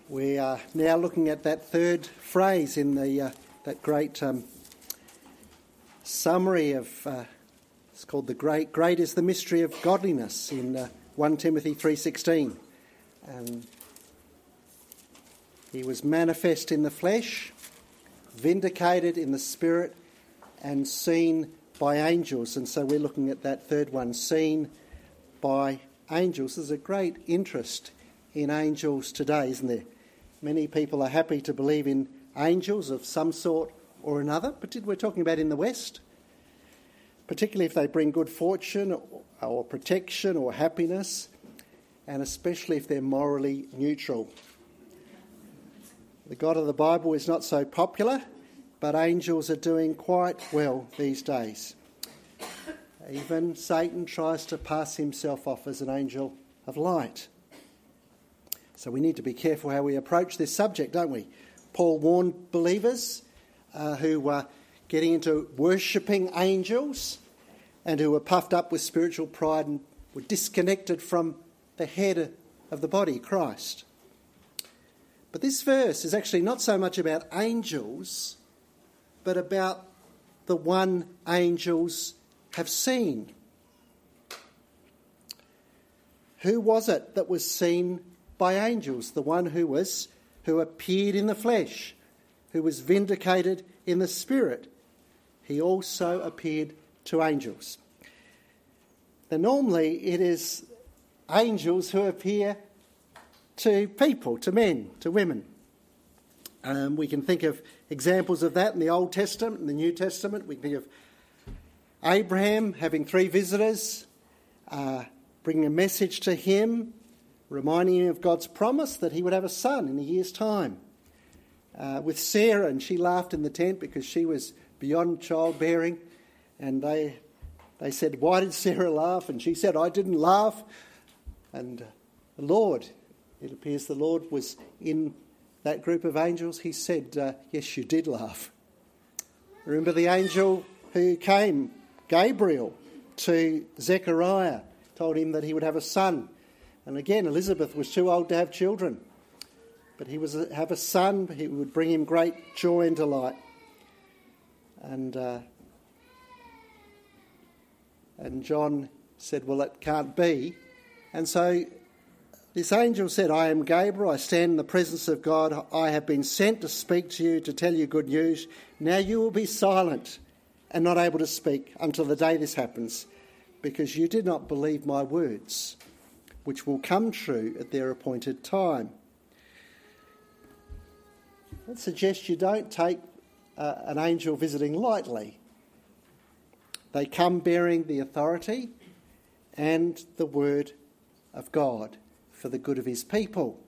We are now looking at that third phrase in that great summary of, it's called the great is the mystery of godliness in 1 Timothy 3:16. He was manifest in the flesh, vindicated in the spirit, and seen by angels. And so we're looking at that third one, seen by angels. There's a great interest in angels today, isn't there? Many people are happy to believe in angels of some sort or another, but we're talking about in the West, particularly if they bring good fortune or protection or happiness, and especially if they're morally neutral. The God of the Bible is not so popular, but angels are doing quite well these days. Even Satan tries to pass himself off as an angel of light. So we need to be careful how we approach this subject, don't we? Paul warned believers who were getting into worshipping angels and who were puffed up with spiritual pride and were disconnected from the head of the body, Christ. But this verse is actually not so much about angels, but about the one angels have seen. Who was it that was seen by angels? The one who appeared in the flesh, who was vindicated in the spirit. He also appeared to angels. Now normally it is angels who appear to people, to men, to women. We can think of examples of that in the Old Testament, in the New Testament. We can think of Abraham having 3 visitors, bringing a message to him, reminding him of God's promise that he would have a son in a year's time. With Sarah, and she laughed in the tent because she was beyond childbearing, and they said, "Why did Sarah laugh?" And she said, "I didn't laugh." And the Lord, it appears the Lord was in that group of angels. He said, "Yes, you did laugh." Remember the angel who came, Gabriel, to Zechariah, told him that he would have a son. And again, Elizabeth was too old to have children. But he was have a son, he would bring him great joy and delight. And John said, "Well, it can't be." And so this angel said, "I am Gabriel, I stand in the presence of God. I have been sent to speak to you, to tell you good news. Now you will be silent and not able to speak until the day this happens, because you did not believe my words, which will come true at their appointed time." That suggests you don't take an angel visiting lightly. They come bearing the authority and the word of God for the good of his people.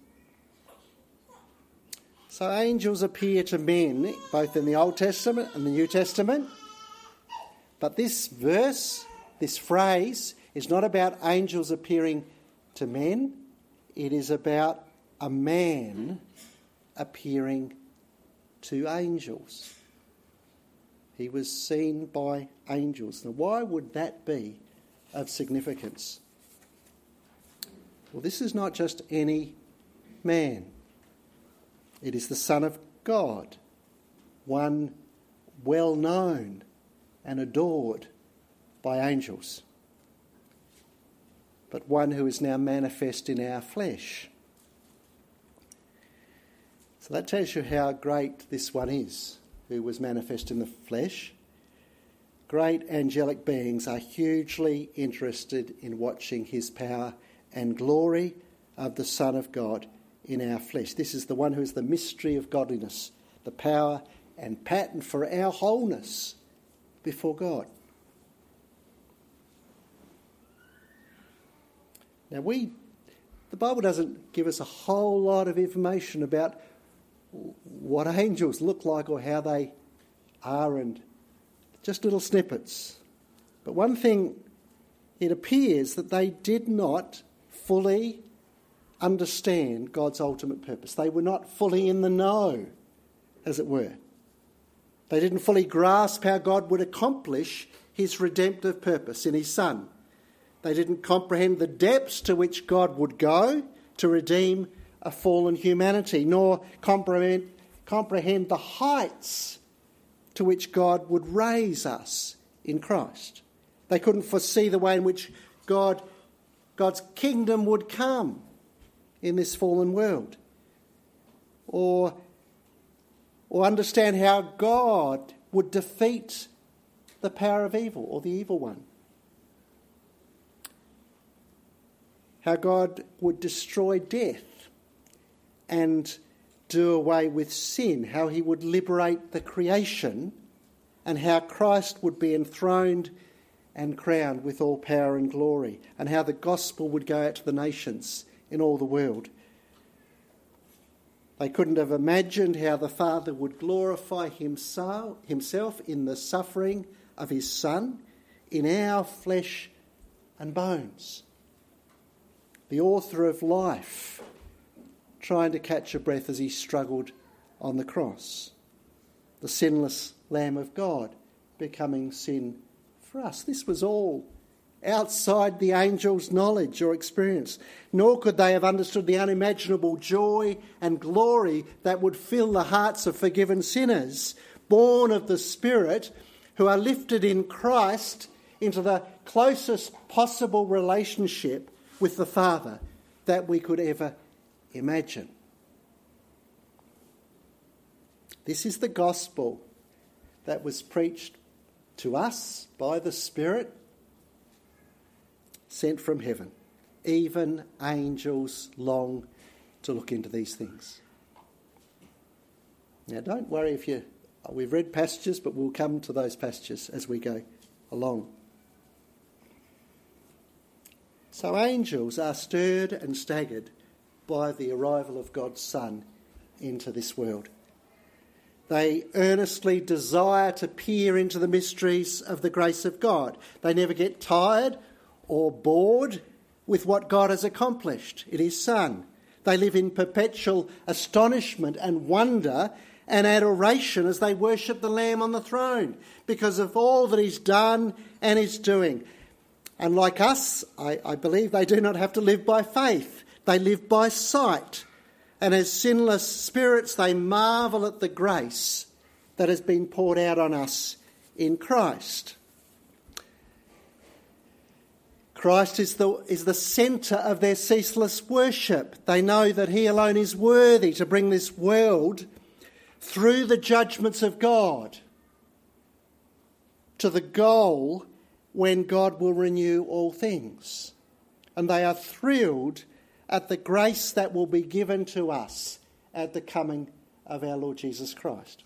So angels appear to men, both in the Old Testament and the New Testament. But this verse, this phrase, is not about angels appearing to men. It is about a man appearing to angels. He was seen by angels. Now, why would that be of significance? Well, this is not just any man. It is the Son of God, one well known and adored by angels, but one who is now manifest in our flesh. So that tells you how great this one is, who was manifest in the flesh. Great angelic beings are hugely interested in watching his power and glory of the Son of God in our flesh. This is the one who is the mystery of godliness, the power and pattern for our wholeness before God. Now the Bible doesn't give us a whole lot of information about what angels look like or how they are, and just little snippets. But one thing, it appears that they did not fully understand God's ultimate purpose. They were not fully in the know, as it were. They didn't fully grasp how God would accomplish his redemptive purpose in his Son. They didn't comprehend the depths to which God would go to redeem a fallen humanity, nor comprehend the heights to which God would raise us in Christ. They couldn't foresee the way in which God's kingdom would come in this fallen world, or understand how God would defeat the power of evil or the evil one. How God would destroy death and do away with sin, how he would liberate the creation, and how Christ would be enthroned and crowned with all power and glory, and how the gospel would go out to the nations in all the world. They couldn't have imagined how the Father would glorify himself in the suffering of his Son, in our flesh and bones. The author of life, trying to catch a breath as he struggled on the cross. The sinless Lamb of God becoming sin for us. This was all outside the angels' knowledge or experience, nor could they have understood the unimaginable joy and glory that would fill the hearts of forgiven sinners, born of the Spirit, who are lifted in Christ into the closest possible relationship with the Father that we could ever imagine. This is the gospel that was preached to us by the Spirit sent from heaven. Even angels long to look into these things. Now don't worry if we've read passages, but we'll come to those passages as we go along. So angels are stirred and staggered by the arrival of God's Son into this world. They earnestly desire to peer into the mysteries of the grace of God. They never get tired or bored with what God has accomplished in his Son. They live in perpetual astonishment and wonder and adoration as they worship the Lamb on the throne because of all that he's done and is doing. And like us, I believe they do not have to live by faith. They live by sight. And as sinless spirits, they marvel at the grace that has been poured out on us in Christ. Christ is the centre of their ceaseless worship. They know that he alone is worthy to bring this world through the judgments of God to the goal when God will renew all things. And they are thrilled at the grace that will be given to us at the coming of our Lord Jesus Christ.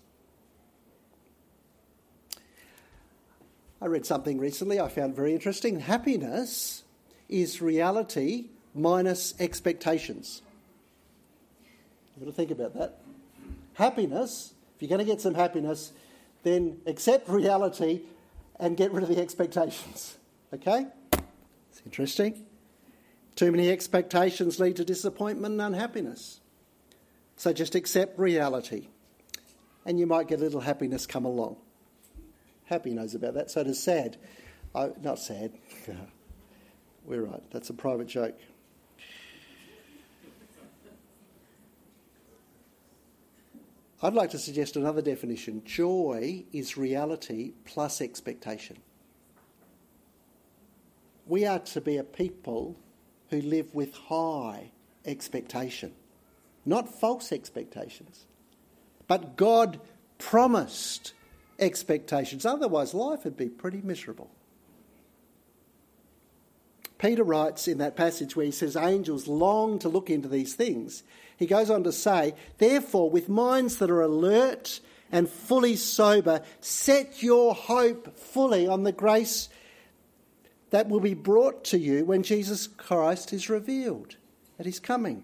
I read something recently I found very interesting. Happiness is reality minus expectations. You've got to think about that. Happiness, if you're going to get some happiness, then accept reality and get rid of the expectations. Okay? It's interesting. Too many expectations lead to disappointment and unhappiness. So just accept reality and you might get a little happiness come along. Happy knows about that, so does sad. Not sad. We're right, that's a private joke. I'd like to suggest another definition. Joy is reality plus expectation. We are to be a people who live with high expectation, not false expectations, but God promised expectations. Otherwise, life would be pretty miserable. Peter writes in that passage where he says angels long to look into these things. He goes on to say, therefore, with minds that are alert and fully sober, set your hope fully on the grace that will be brought to you when Jesus Christ is revealed at his coming.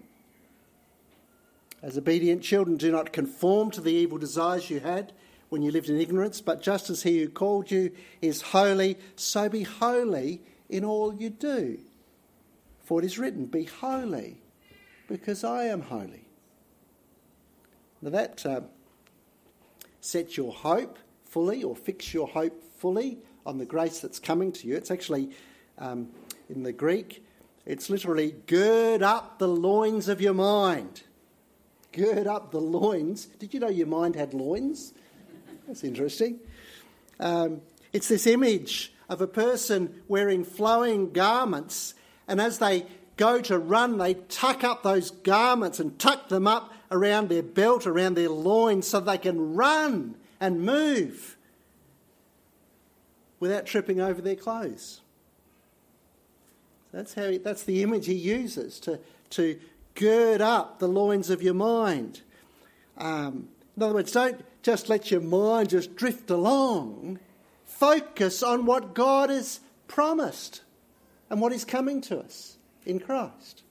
As obedient children, do not conform to the evil desires you had when you lived in ignorance, but just as he who called you is holy, so be holy in all you do. For it is written, be holy, because I am holy. Now that set your hope fully, or fix your hope fully on the grace that's coming to you. It's actually, in the Greek, It's literally gird up the loins of your mind. Gird up the loins. Did you know your mind had loins? That's interesting. It's this image of a person wearing flowing garments, and as they go to run, they tuck up those garments and tuck them up around their belt, around their loins, so they can run and move without tripping over their clothes. That's the image he uses to gird up the loins of your mind. In other words, don't just let your mind just drift along. Focus on what God has promised and what is coming to us in Christ.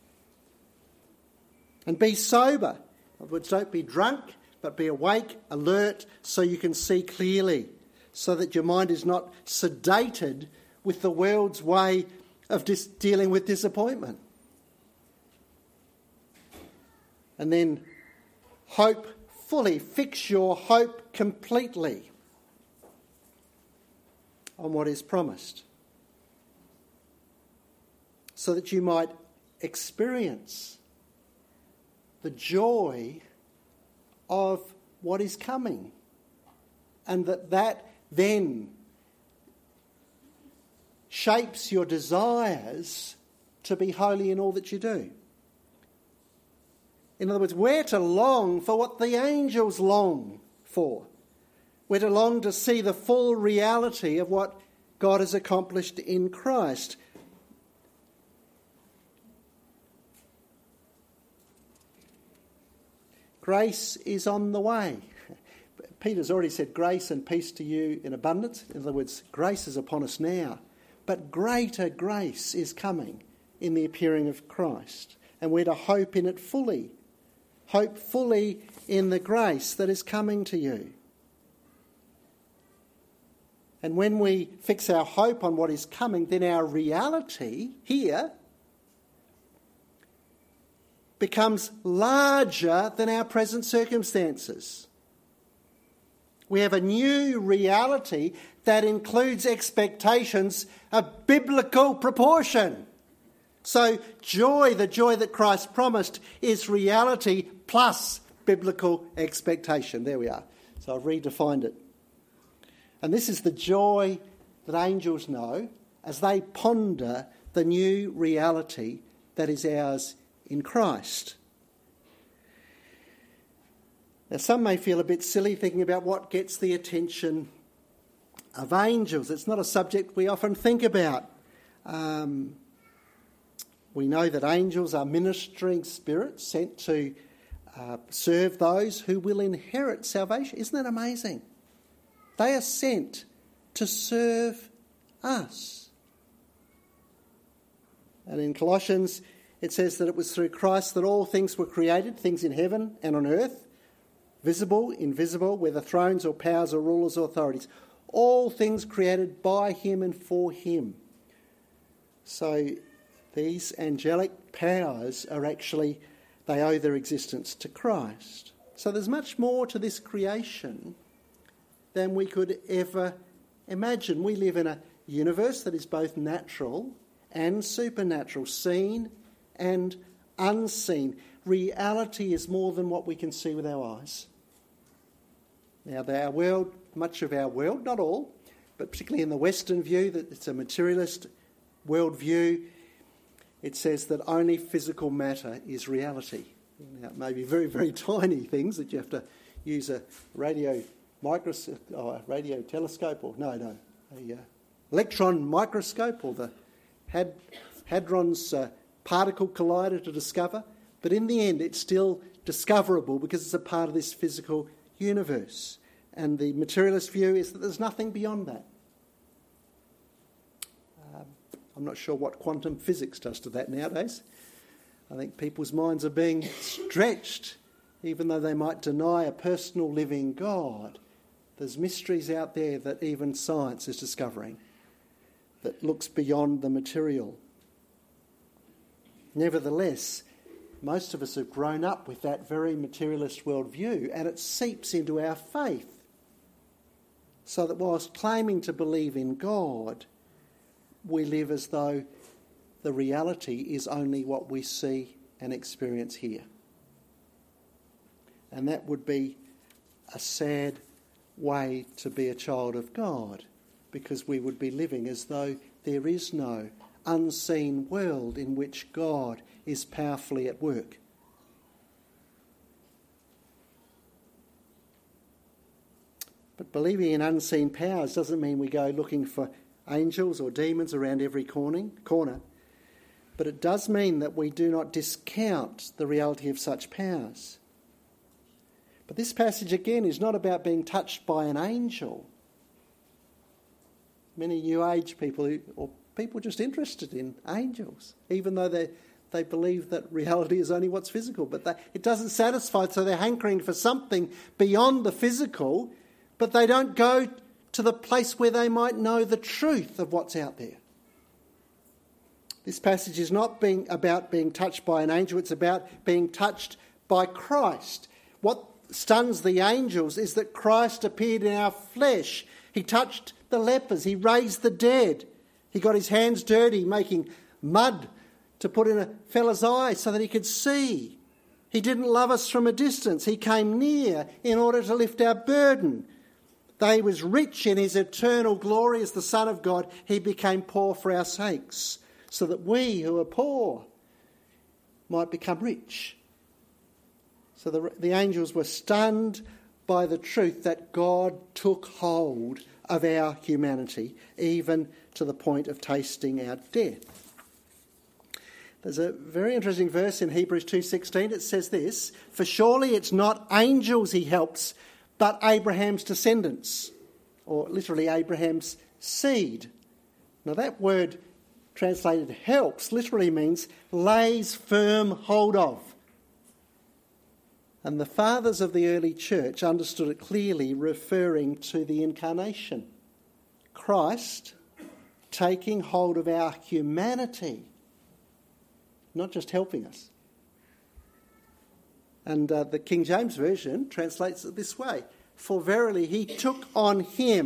And be sober. In other words, don't be drunk, but be awake, alert, so you can see clearly, so that your mind is not sedated with the world's way of dealing with disappointment. And then hope fully. Fix your hope completely on what is promised, so that you might experience the joy of what is coming, and that then shapes your desires to be holy in all that you do. In other words, we're to long for what the angels long for. We're to long to see the full reality of what God has accomplished in Christ. Grace is on the way. Peter's already said grace and peace to you in abundance. In other words, grace is upon us now. But greater grace is coming in the appearing of Christ. And we're to hope in it fully. Hope fully in the grace that is coming to you. And when we fix our hope on what is coming, then our reality here becomes larger than our present circumstances. We have a new reality that includes expectations of biblical proportion. So joy, the joy that Christ promised, is reality plus biblical expectation. There we are. So I've redefined it. And this is the joy that angels know as they ponder the new reality that is ours in Christ. Now, some may feel a bit silly thinking about what gets the attention of angels. It's not a subject we often think about. We know that angels are ministering spirits sent to serve those who will inherit salvation. Isn't that amazing? They are sent to serve us. And in Colossians, it says that it was through Christ that all things were created, things in heaven and on earth, visible, invisible, whether thrones or powers or rulers or authorities. All things created by him and for him. So these angelic powers are actually, they owe their existence to Christ. So there's much more to this creation than we could ever imagine. We live in a universe that is both natural and supernatural, seen and unseen. Reality is more than what we can see with our eyes. Now, our world, much of our world, not all, but particularly in the Western view, that it's a materialist worldview, it says that only physical matter is reality. Now, it may be very, very tiny things that you have to use a radio microscope, or a radio telescope, or a electron microscope, or the Hadron's particle collider to discover. But in the end, it's still discoverable because it's a part of this physical universe. And the materialist view is that there's nothing beyond that. I'm not sure what quantum physics does to that nowadays. I think people's minds are being stretched, even though they might deny a personal living God. There's mysteries out there that even science is discovering that looks beyond the material. Nevertheless, most of us have grown up with that very materialist worldview, and it seeps into our faith. So that whilst claiming to believe in God, we live as though the reality is only what we see and experience here. And that would be a sad way to be a child of God, because we would be living as though there is no unseen world in which God is powerfully at work. But believing in unseen powers doesn't mean we go looking for angels or demons around every corner. But it does mean that we do not discount the reality of such powers. But this passage again is not about being touched by an angel. Many New Age people, or people just interested in angels, even though they believe that reality is only what's physical. But it doesn't satisfy, so they're hankering for something beyond the physical, but they don't go to the place where they might know the truth of what's out there. This passage is not about being touched by an angel, it's about being touched by Christ. What stuns the angels is that Christ appeared in our flesh. He touched the lepers, he raised the dead. He got his hands dirty making mud to put in a fella's eye so that he could see. He didn't love us from a distance. He came near in order to lift our burden. Though he was rich in his eternal glory as the Son of God, he became poor for our sakes, so that we who are poor might become rich. So the angels were stunned by the truth that God took hold of our humanity, even to the point of tasting our death. There's a very interesting verse in Hebrews 2:16. It says this, "For surely it's not angels he helps, but Abraham's descendants," or literally Abraham's seed. Now that word translated helps literally means lays firm hold of. And the fathers of the early church understood it clearly, referring to the incarnation. Christ taking hold of our humanity, not just helping us. And the King James Version translates it this way, "For verily he took not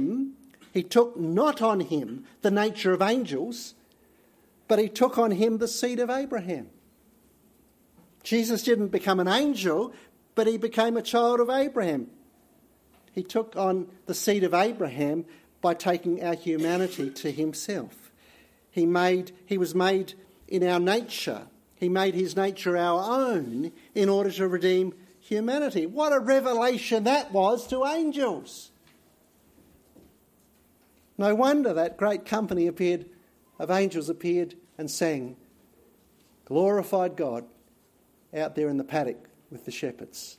on him the nature of angels, but he took on him the seed of Abraham." Jesus didn't become an angel, but he became a child of Abraham. He took on the seed of Abraham by taking our humanity to himself. He was made in our nature. He made his nature our own in order to redeem humanity. What a revelation that was to angels. No wonder that great company of angels appeared and sang, glorified God out there in the paddock with the shepherds.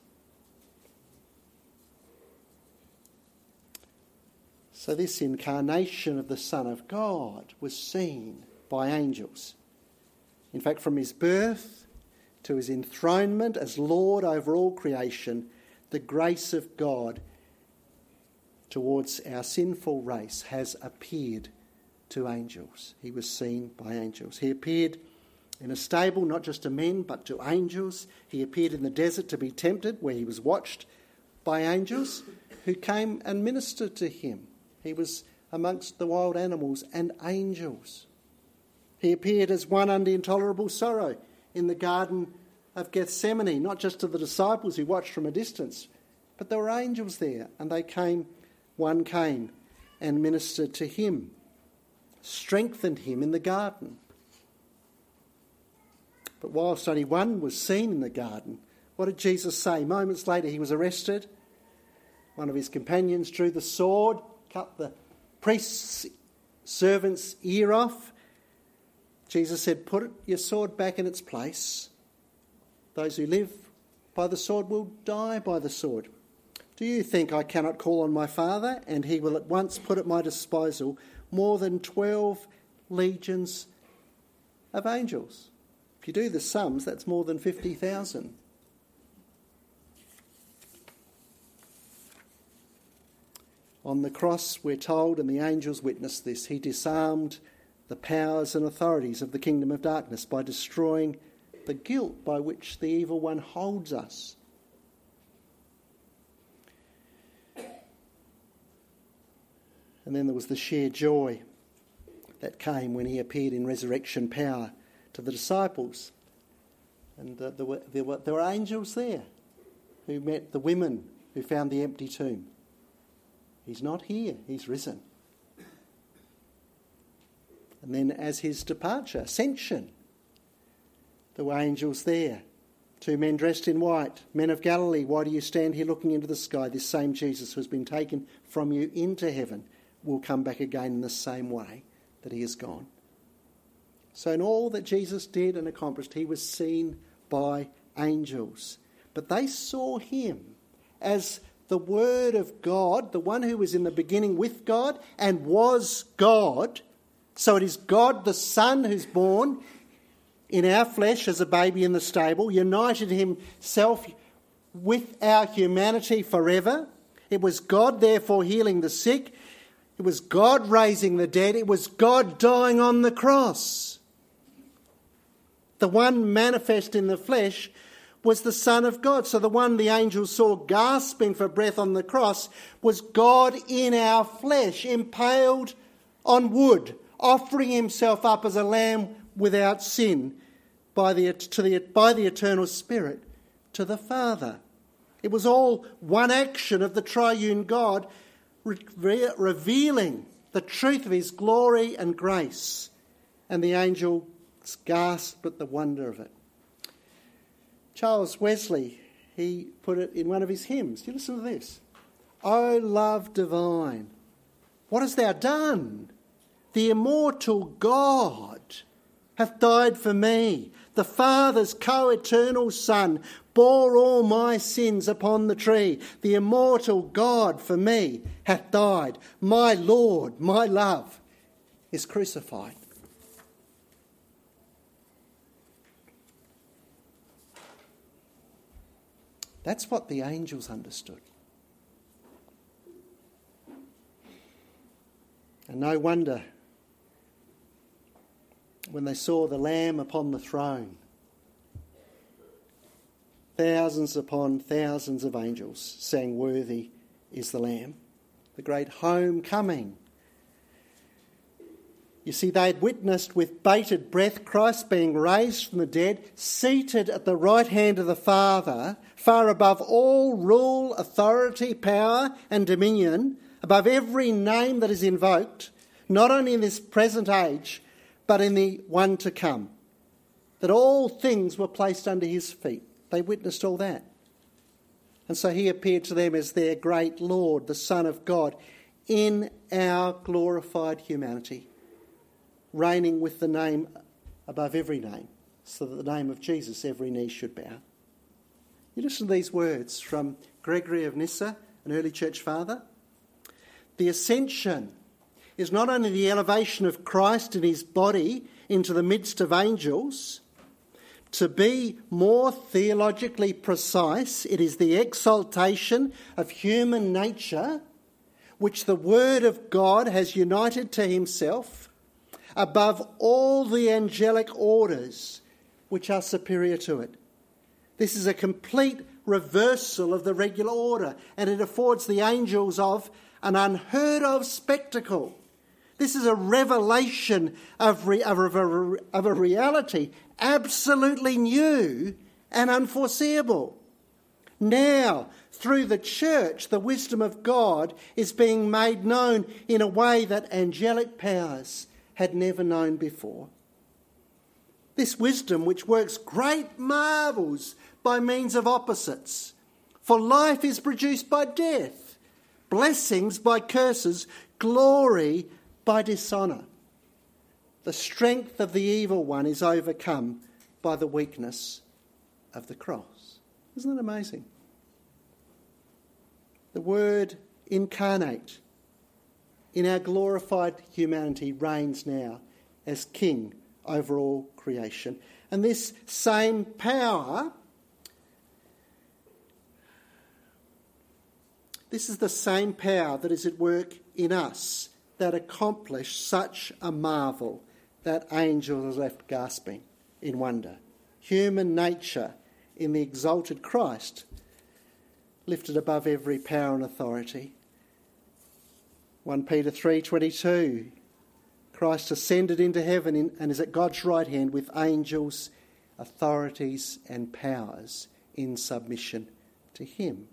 So this incarnation of the Son of God was seen by angels. In fact, from his birth to his enthronement as Lord over all creation, the grace of God towards our sinful race has appeared to angels. He was seen by angels. He appeared in a stable, not just to men, but to angels. He appeared in the desert to be tempted, where he was watched by angels who came and ministered to him. He was amongst the wild animals and angels. He appeared as one under intolerable sorrow in the Garden of Gethsemane, not just to the disciples who watched from a distance, but there were angels there, and one came and ministered to him, strengthened him in the garden. But whilst only one was seen in the garden, what did Jesus say? Moments later he was arrested. One of his companions drew the sword, cut the priest's servant's ear off. Jesus said, "Put your sword back in its place. Those who live by the sword will die by the sword. Do you think I cannot call on my Father, and he will at once put at my disposal more than 12 legions of angels?" If you do the sums, that's more than 50,000. On the cross, we're told, and the angels witnessed this, he disarmed the powers and authorities of the kingdom of darkness by destroying the guilt by which the evil one holds us. And then there was the sheer joy that came when he appeared in resurrection power to the disciples. And there were angels there who met the women who found the empty tomb. He's not here, he's risen. And then as his departure, ascension, there were angels there. 2 men dressed in white, men of Galilee, why do you stand here looking into the sky? This same Jesus who has been taken from you into heaven will come back again in the same way that he has gone. So in all that Jesus did and accomplished, he was seen by angels. But they saw him as the Word of God, the one who was in the beginning with God and was God. So it is God the Son who's born in our flesh as a baby in the stable, united himself with our humanity forever. It was God therefore healing the sick. It was God raising the dead. It was God dying on the cross. The one manifest in the flesh was the Son of God. So the one the angels saw gasping for breath on the cross was God in our flesh, impaled on wood, offering himself up as a lamb without sin by the eternal Spirit to the Father. It was all one action of the triune God revealing the truth of his glory and grace. And the angels gasped at the wonder of it. Charles Wesley, he put it in one of his hymns. You listen to this. O love divine, what hast thou done? The immortal God hath died for me. The Father's co-eternal Son bore all my sins upon the tree. The immortal God for me hath died. My Lord, my love, is crucified. That's what the angels understood. And no wonder when they saw the Lamb upon the throne, thousands upon thousands of angels sang, "Worthy is the Lamb," the great homecoming. You see, they had witnessed with bated breath Christ being raised from the dead, seated at the right hand of the Father, far above all rule, authority, power and dominion, above every name that is invoked, not only in this present age, but in the one to come. That all things were placed under his feet. They witnessed all that. And so he appeared to them as their great Lord, the Son of God, in our glorified humanity, reigning with the name above every name, so that the name of Jesus every knee should bow. You listen to these words from Gregory of Nyssa, an early church father. The ascension is not only the elevation of Christ in his body into the midst of angels. To be more theologically precise, it is the exaltation of human nature, which the Word of God has united to himself, above all the angelic orders which are superior to it. This is a complete reversal of the regular order, and it affords the angels of an unheard of spectacle. This is a revelation of a reality absolutely new and unforeseeable. Now, through the church, the wisdom of God is being made known in a way that angelic powers had never known before. This wisdom which works great marvels by means of opposites. For life is produced by death, blessings by curses, glory by dishonour. The strength of the evil one is overcome by the weakness of the cross. Isn't that amazing? The Word incarnate in our glorified humanity reigns now as King over all creation. And this same power, this is the same power that is at work in us that accomplished such a marvel that angels are left gasping in wonder. Human nature in the exalted Christ, lifted above every power and authority. 1 Peter 3:22, Christ ascended into heaven and is at God's right hand with angels, authorities and powers in submission to him.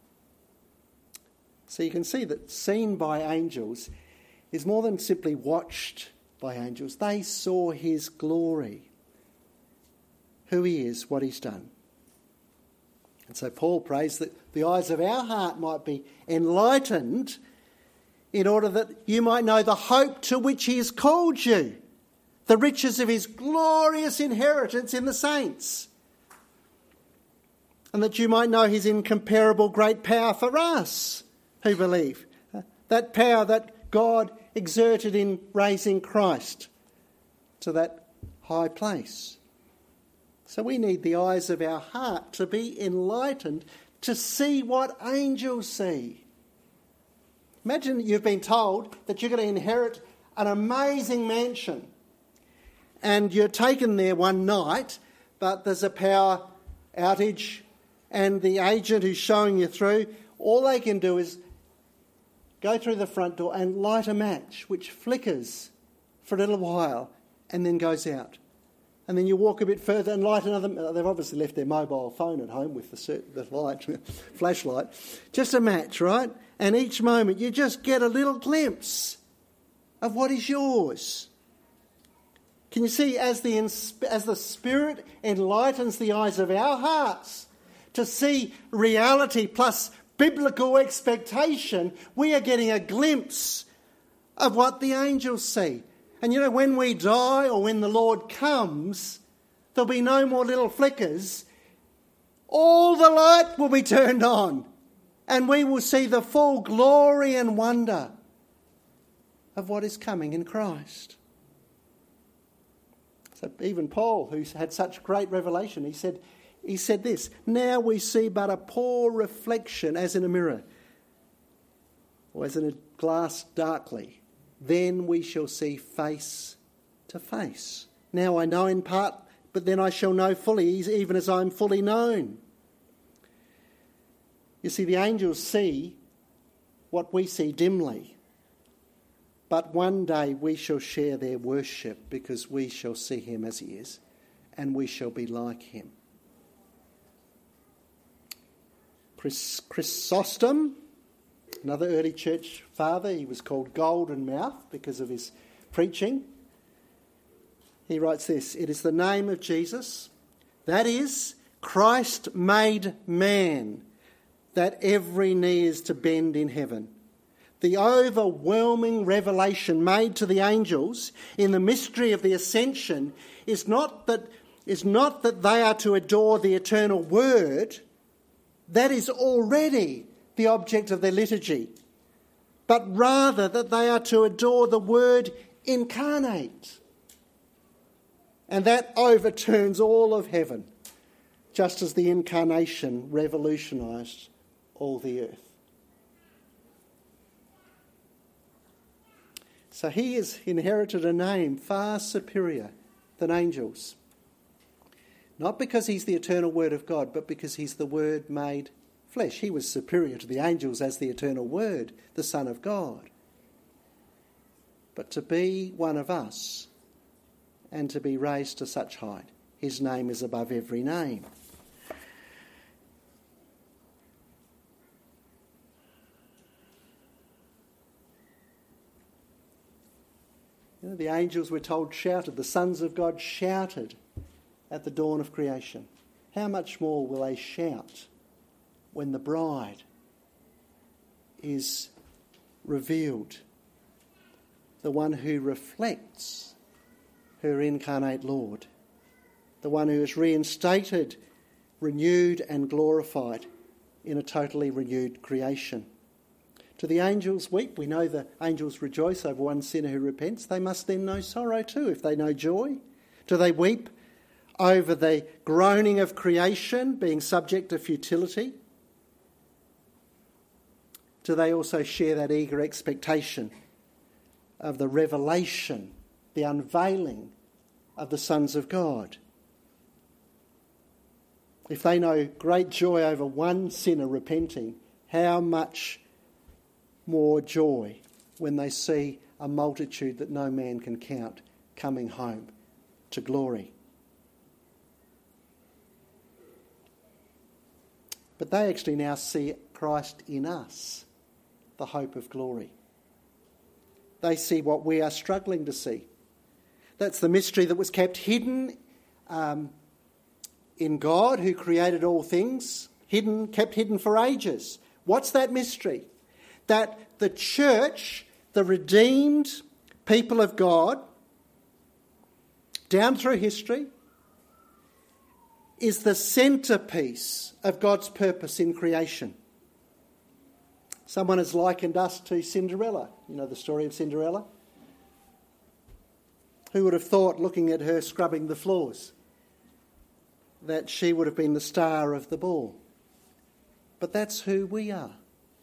So you can see that seen by angels is more than simply watched by angels. They saw his glory, who he is, what he's done. And so Paul prays that the eyes of our heart might be enlightened in order that you might know the hope to which he has called you, the riches of his glorious inheritance in the saints, and that you might know his incomparable great power for us who believe, that power that God exerted in raising Christ to that high place. So we need the eyes of our heart to be enlightened to see what angels see. Imagine that you've been told that you're going to inherit an amazing mansion and you're taken there one night, but there's a power outage and the agent who's showing you through, all they can do is go through the front door and light a match which flickers for a little while and then goes out. And then you walk a bit further and light another. They've obviously left their mobile phone at home with the light, flashlight. Just a match, right? And each moment you just get a little glimpse of what is yours. Can you see as the Spirit enlightens the eyes of our hearts to see reality plus biblical expectation, we are getting a glimpse of what the angels see. And you know, when we die or when the Lord comes, there'll be no more little flickers. All the light will be turned on and we will see the full glory and wonder of what is coming in Christ. So even Paul, who's had such great revelation, he said this, now we see but a poor reflection as in a mirror, or as in a glass darkly. Then we shall see face to face. Now I know in part, but then I shall know fully, even as I am fully known. You see, the angels see what we see dimly, but one day we shall share their worship because we shall see him as he is, and we shall be like him. Chrysostom, another early church father, he was called Golden Mouth because of his preaching. He writes this, it is the name of Jesus, that is, Christ made man, that every knee is to bend in heaven. The overwhelming revelation made to the angels in the mystery of the ascension is not that they are to adore the eternal Word. That is already the object of their liturgy, but rather that they are to adore the Word incarnate. And that overturns all of heaven, just as the incarnation revolutionised all the earth. So he has inherited a name far superior than angels. Not because he's the eternal Word of God, but because he's the Word made flesh. He was superior to the angels as the eternal Word, the Son of God. But to be one of us and to be raised to such height, his name is above every name. You know, the angels, we're told, shouted. The sons of God shouted at the dawn of creation. How much more will they shout when the bride is revealed, the one who reflects her incarnate Lord, the one who is reinstated, renewed and glorified in a totally renewed creation. Do the angels weep? We know the angels rejoice over one sinner who repents. They must then know sorrow too if they know joy. Do they weep over the groaning of creation being subject to futility? Do they also share that eager expectation of the revelation, the unveiling of the sons of God? If they know great joy over one sinner repenting, how much more joy when they see a multitude that no man can count coming home to glory. But they actually now see Christ in us, the hope of glory. They see what we are struggling to see. That's the mystery that was kept hidden in God, who created all things, kept hidden for ages. What's that mystery? That the church, the redeemed people of God, down through history, is the centrepiece of God's purpose in creation. Someone has likened us to Cinderella. You know the story of Cinderella? Who would have thought, looking at her scrubbing the floors, that she would have been the star of the ball? But that's who we are.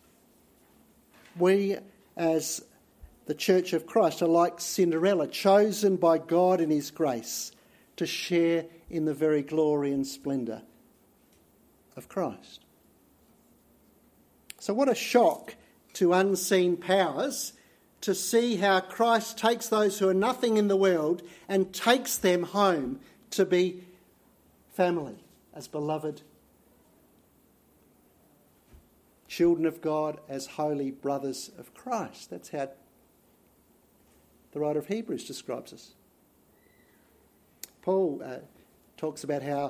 We, as the Church of Christ, are like Cinderella, chosen by God in his grace to share in the very glory and splendour of Christ. So what a shock to unseen powers to see how Christ takes those who are nothing in the world and takes them home to be family, as beloved children of God, as holy brothers of Christ. That's how the writer of Hebrews describes us. Paul talks about how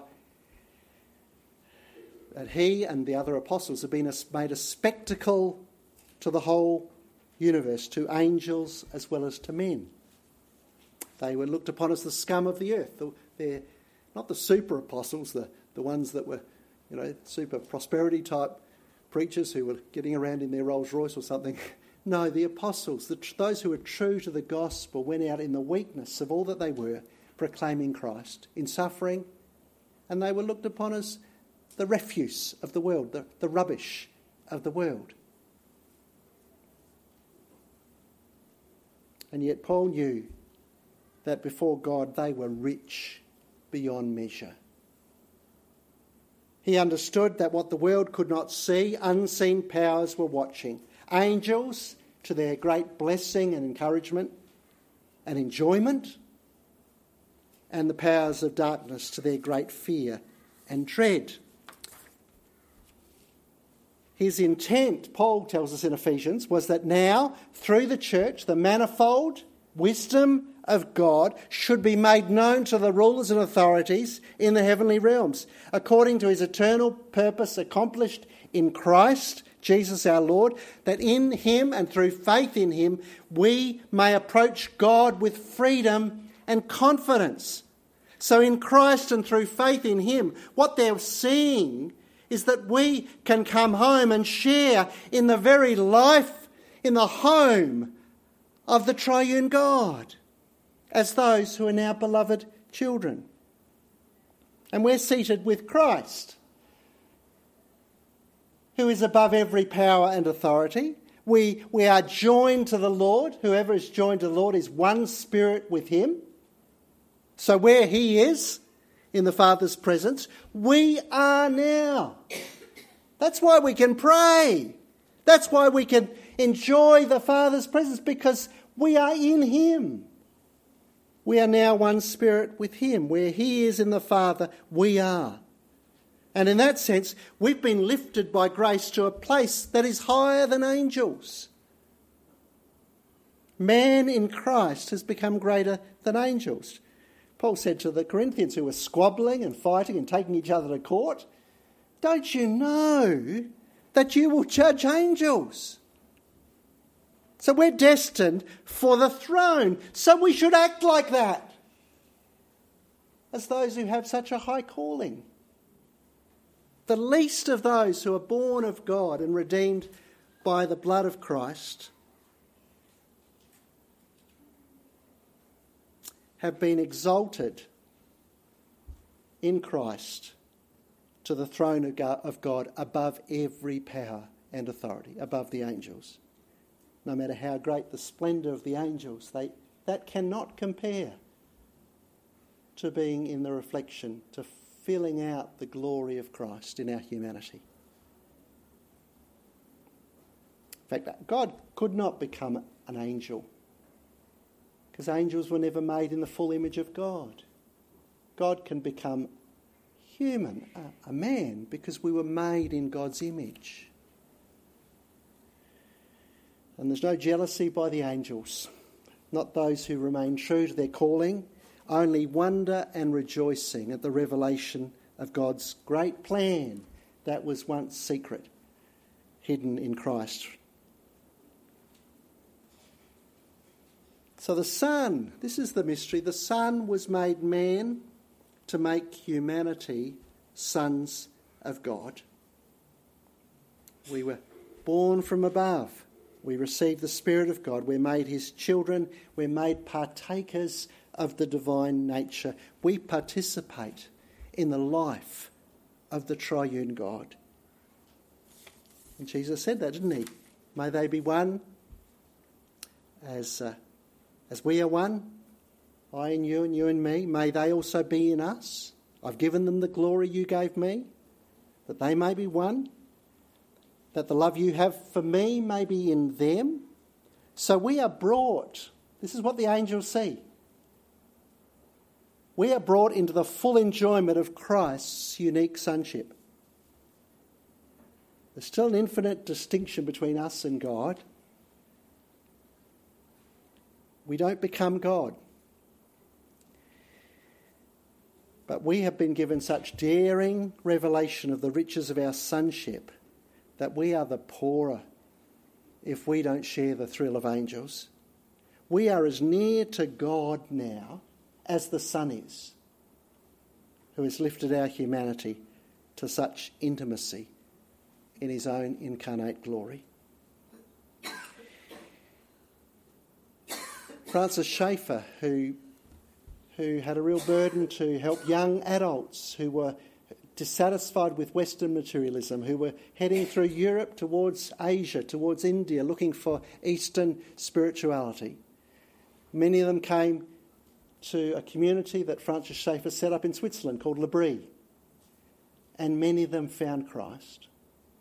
that he and the other apostles have been made a spectacle to the whole universe, to angels as well as to men. They were looked upon as the scum of the earth. They're not the super apostles, the ones that were, super prosperity type preachers who were getting around in their Rolls Royce or something. No, the apostles, those who were true to the gospel, went out in the weakness of all that they were, proclaiming Christ in suffering, and they were looked upon as the refuse of the world, the rubbish of the world. And yet Paul knew that before God they were rich beyond measure. He understood that what the world could not see, unseen powers were watching. Angels, to their great blessing and encouragement and enjoyment, and the powers of darkness to their great fear and dread. His intent, Paul tells us in Ephesians, was that now, through the church, the manifold wisdom of God should be made known to the rulers and authorities in the heavenly realms, according to his eternal purpose accomplished in Christ, Jesus our Lord, that in him and through faith in him we may approach God with freedom and confidence. So in Christ and through faith in him, what they're seeing is that we can come home and share in the very life, in the home of the triune God, as those who are now beloved children. And we're seated with Christ, who is above every power and authority. We are joined to the Lord. Whoever is joined to the Lord is one spirit with him. So where he is, in the Father's presence, we are now. That's why we can pray. That's why we can enjoy the Father's presence, because we are in him. We are now one spirit with him. Where he is in the Father, we are. And in that sense, we've been lifted by grace to a place that is higher than angels. Man in Christ has become greater than angels. Paul said to the Corinthians who were squabbling and fighting and taking each other to court, "Don't you know that you will judge angels?" So we're destined for the throne. So we should act like that, as those who have such a high calling. The least of those who are born of God and redeemed by the blood of Christ have been exalted in Christ to the throne of God above every power and authority, above the angels. No matter how great the splendour of the angels, that cannot compare to being in the reflection, to filling out the glory of Christ in our humanity. In fact, God could not become an angel Because angels were never made in the full image of God. God can become human, a man, because we were made in God's image. And there's no jealousy by the angels, not those who remain true to their calling, only wonder and rejoicing at the revelation of God's great plan that was once secret, hidden in Christ. So the Son, this is the mystery, the Son was made man to make humanity sons of God. We were born from above. We received the Spirit of God. We're made his children. We're made partakers of the divine nature. We participate in the life of the triune God. And Jesus said that, didn't he? May they be one as we are one, I in you and you in me. May they also be in us. I've given them the glory you gave me, that they may be one, that the love you have for me may be in them. So we are brought, this is what the angels see, we are brought into the full enjoyment of Christ's unique sonship. There's still an infinite distinction between us and God. We don't become God. But we have been given such daring revelation of the riches of our sonship that we are the poorer if we don't share the thrill of angels. We are as near to God now as the Son is, who has lifted our humanity to such intimacy in his own incarnate glory. Francis Schaeffer, who had a real burden to help young adults who were dissatisfied with Western materialism, who were heading through Europe towards Asia, towards India, looking for Eastern spirituality. Many of them came to a community that Francis Schaeffer set up in Switzerland called L'Abri, and many of them found Christ.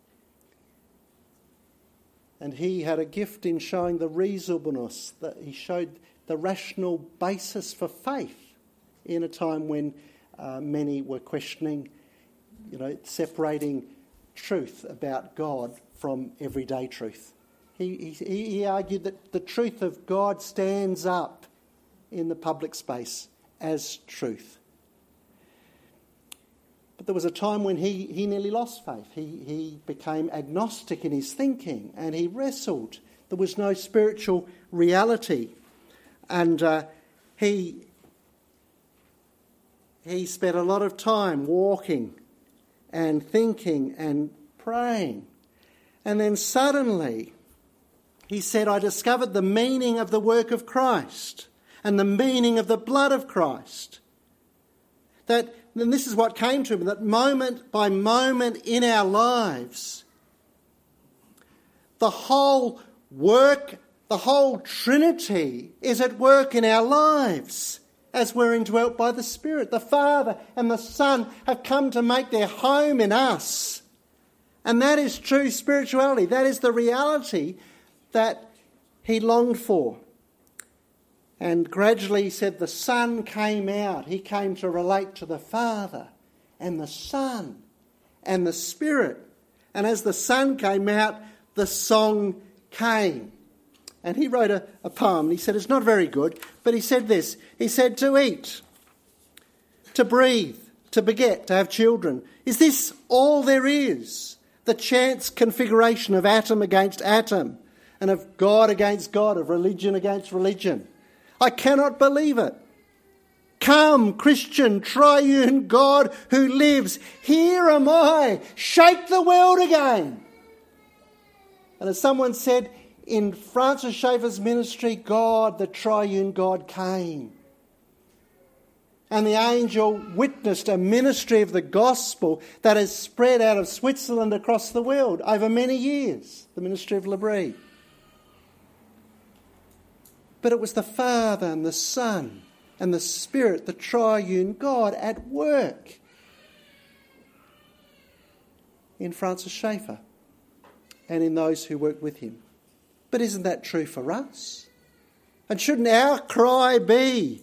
And he had a gift in showing the reasonableness, that he showed the rational basis for faith in a time when many were questioning, separating truth about God from everyday truth. He argued that the truth of God stands up in the public space as truth. But there was a time when he nearly lost faith. He became agnostic in his thinking and he wrestled. There was no spiritual reality. And he spent a lot of time walking and thinking and praying. And then suddenly he said, I discovered the meaning of the work of Christ and the meaning of the blood of Christ. And this is what came to him, that moment by moment in our lives, the whole work, the whole Trinity is at work in our lives as we're indwelt by the Spirit. The Father and the Son have come to make their home in us. And that is true spirituality. That is the reality that he longed for. And gradually, he said, the Son came out. He came to relate to the Father and the Son and the Spirit. And as the Son came out, the song came. And he wrote a poem. He said, it's not very good, but he said this. He said, to eat, to breathe, to beget, to have children. Is this all there is? The chance configuration of atom against atom, and of God against God, of religion against religion. I cannot believe it. Come, Christian, triune God who lives, here am I, shake the world again. And as someone said, in Francis Schaeffer's ministry, God, the triune God, came. And the angel witnessed a ministry of the gospel that has spread out of Switzerland across the world over many years, the ministry of L'Abri. But it was the Father and the Son and the Spirit, the triune God, at work in Francis Schaeffer and in those who worked with him. But isn't that true for us? And shouldn't our cry be,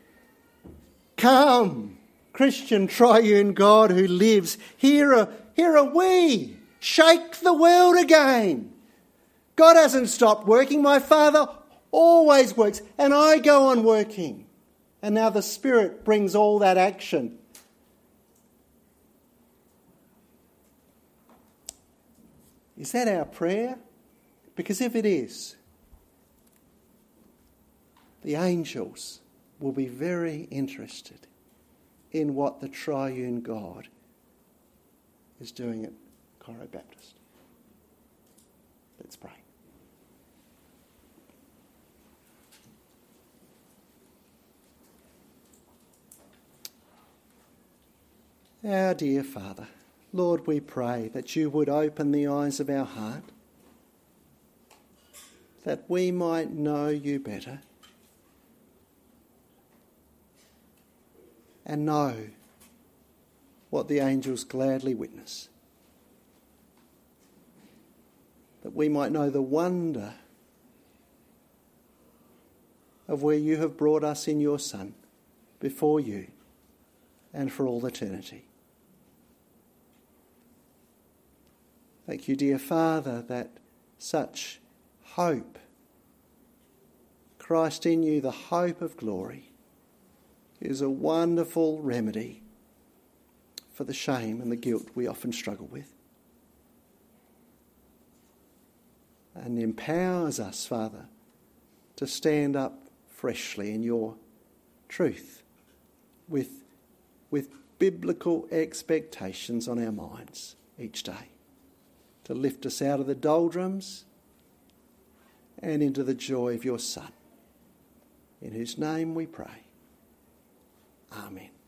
come, Christian triune God who lives, here are we, shake the world again. God hasn't stopped working. My Father always works, and I go on working. And now the Spirit brings all that action. Is that our prayer? Because if it is, the angels will be very interested in what the triune God is doing at Coro Baptist. Let's pray. Our dear Father, Lord, we pray that you would open the eyes of our heart, that we might know you better and know what the angels gladly witness, that we might know the wonder of where you have brought us in your Son, before you and for all eternity. Thank you, dear Father, that such hope, Christ in you, the hope of glory, is a wonderful remedy for the shame and the guilt we often struggle with. And empowers us, Father, to stand up freshly in your truth with biblical expectations on our minds each day, to lift us out of the doldrums and into the joy of your Son, in whose name we pray. Amen.